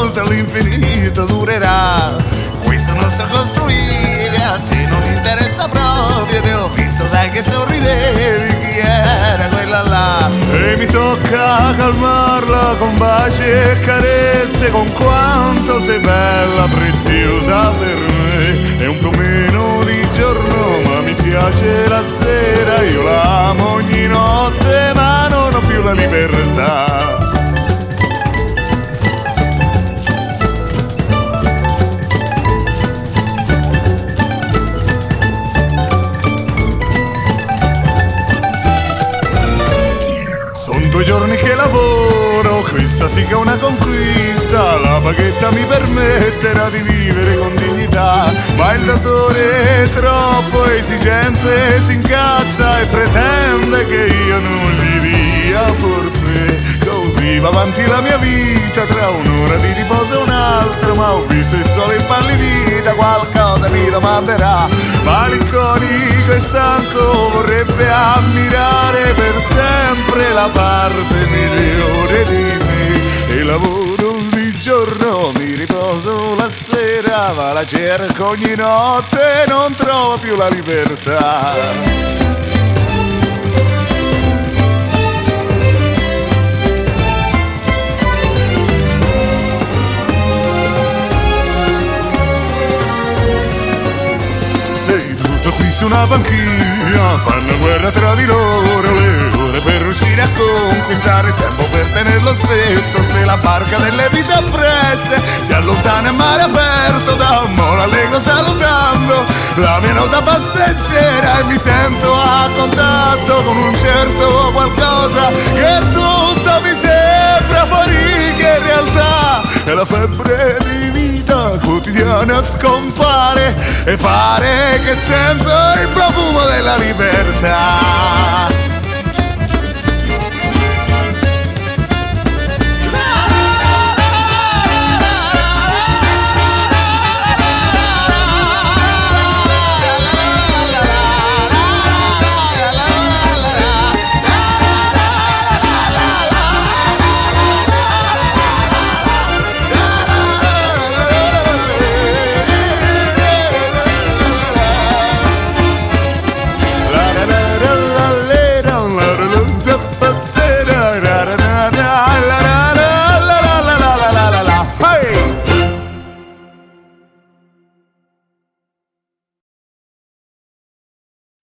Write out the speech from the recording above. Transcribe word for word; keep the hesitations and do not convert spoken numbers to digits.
se all'infinito durerà. Questo nostro costruire a te non interessa proprio. Te ho visto, sai che sorridevi, chi era quella là? E mi tocca calmarla con baci e carezze, con quanto sei bella, preziosa per me. È un po' meno di giorno ma mi piace la sera, io la amo ogni notte ma non ho più la libertà. Due giorni che lavoro, questa sì che è una conquista. La paghetta mi permetterà di vivere con dignità, ma il datore è troppo esigente, si incazza e pretende che io non gli dia forfait. Così va avanti la mia vita, tra un'ora di riposo e un'altra, ma ho visto il sole impallidita, qualcosa mi domanderà. Malinconico e stanco vorrebbe ammirare per sempre la parte migliore di me. E lavoro di giorno, mi riposo la sera, ma la cerco ogni notte e non trovo più la libertà. Qui su una banchina fanno guerra tra di loro, le ore per riuscire a conquistare il tempo per tenerlo stretto. Se la barca delle vite appresse si allontana in mare aperto, da un molo allegro salutando la mia nota passeggera, e mi sento a contatto con un certo qualcosa che tutto mi sembra fuori, che in realtà è la febbre di vita quotidiana scompare, e pare che sento il profumo della libertà.